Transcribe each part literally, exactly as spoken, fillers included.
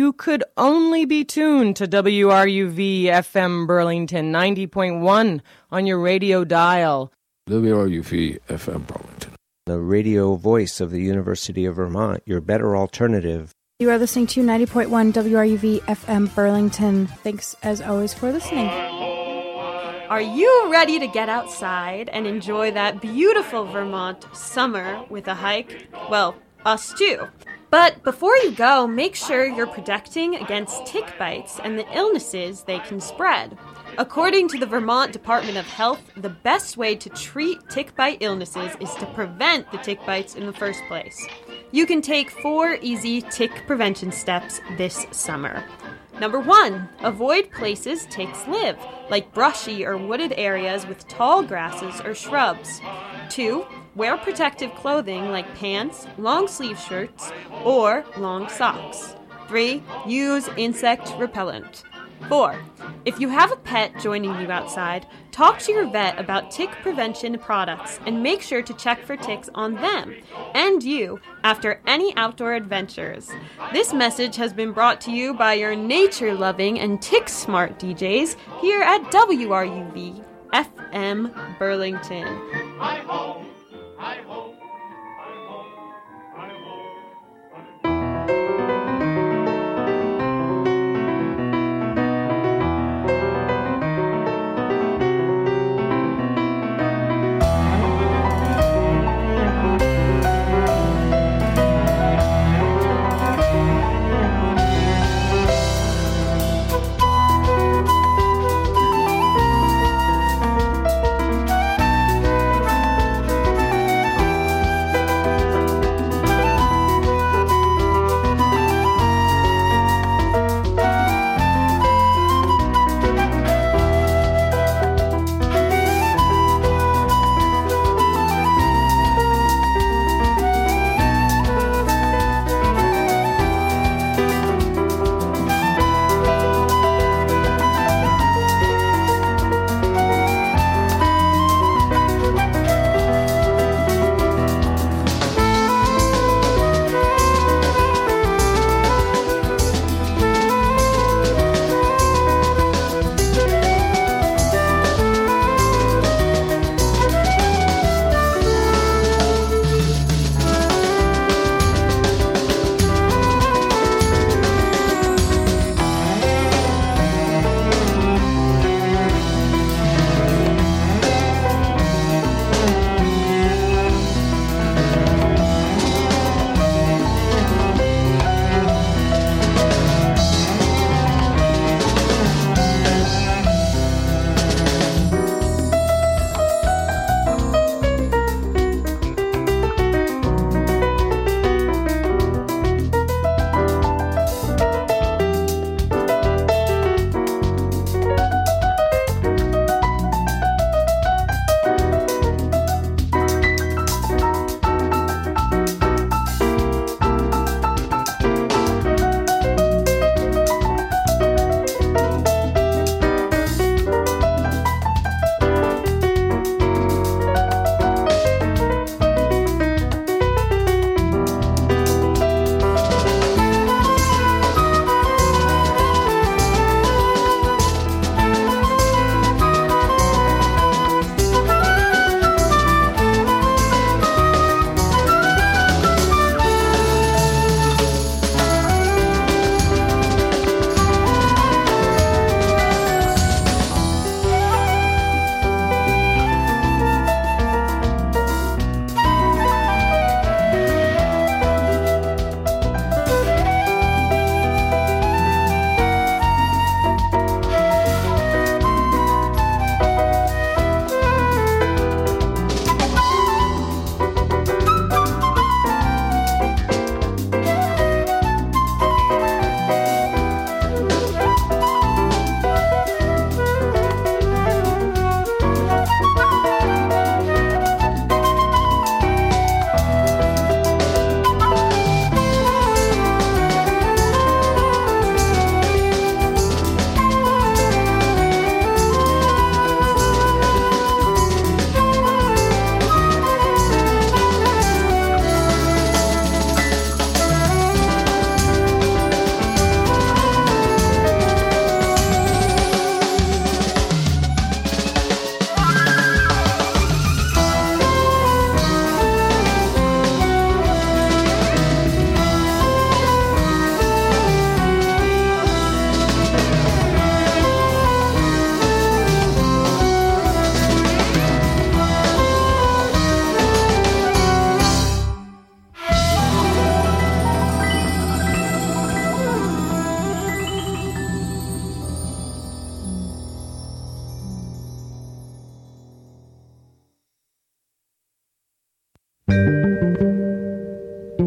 you could only be tuned to W R U V F M Burlington ninety point one on your radio dial. W R U V F M Burlington, the radio voice of the University of Vermont, your better alternative. You are listening to ninety point one W R U V F M Burlington. Thanks, as always, for listening. Are you ready to get outside and enjoy that beautiful Vermont summer with a hike? Well, us too. But before you go, make sure you're protecting against tick bites and the illnesses they can spread. According to the Vermont Department of Health, the best way to treat tick bite illnesses is to prevent the tick bites in the first place. You can take four easy tick prevention steps this summer. Number one, avoid places ticks live, like brushy or wooded areas with tall grasses or shrubs. Two, wear protective clothing like pants, long sleeve shirts, or long socks. Three, use insect repellent. Four, if you have a pet joining you outside, talk to your vet about tick prevention products and make sure to check for ticks on them and you after any outdoor adventures. This message has been brought to you by your nature-loving and tick-smart D Js here at W R U V F M Burlington. Hi-ho, hi-ho.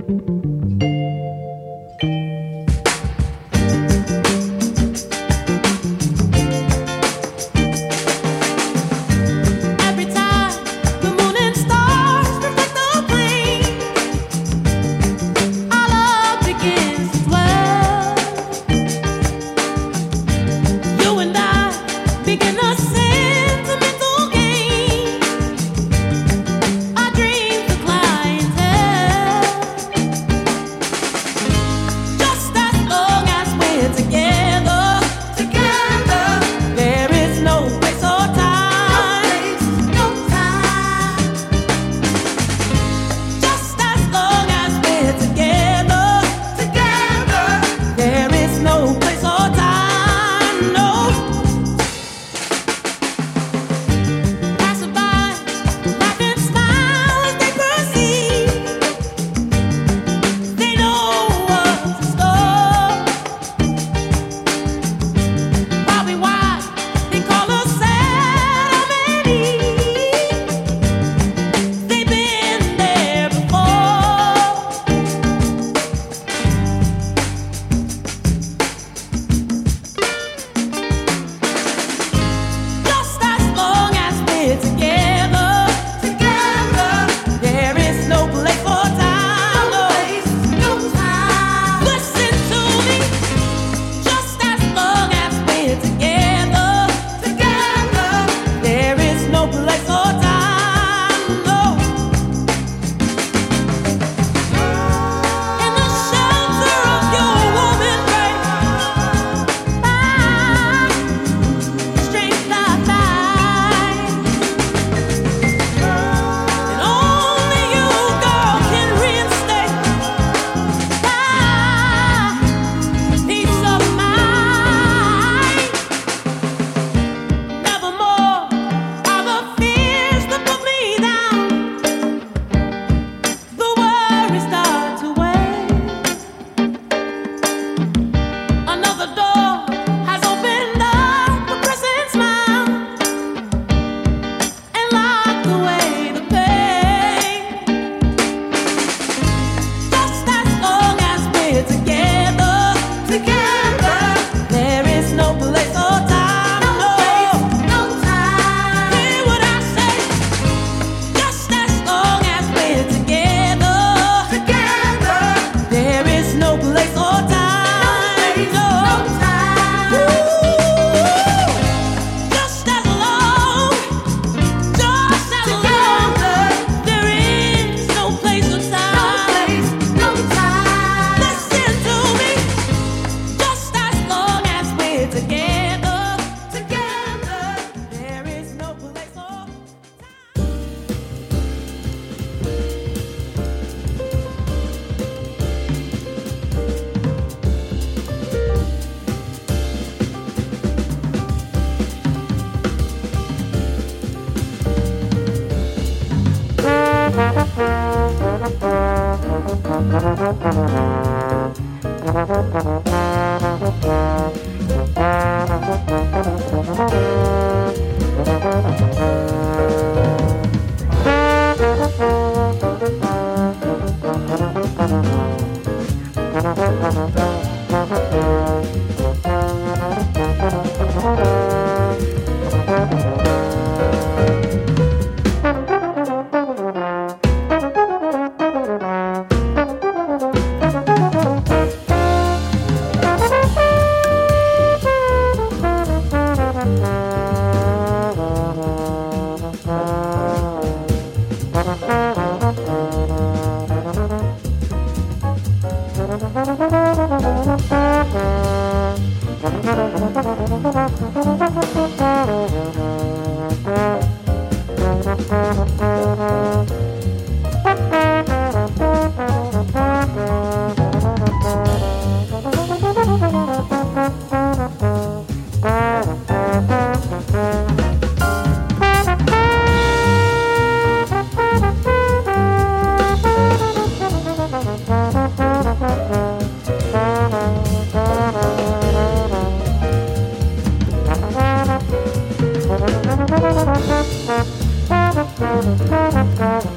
Thank you.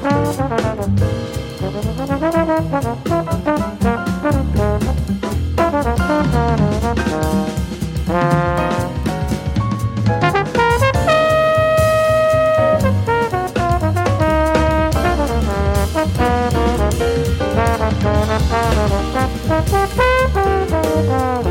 Thank you.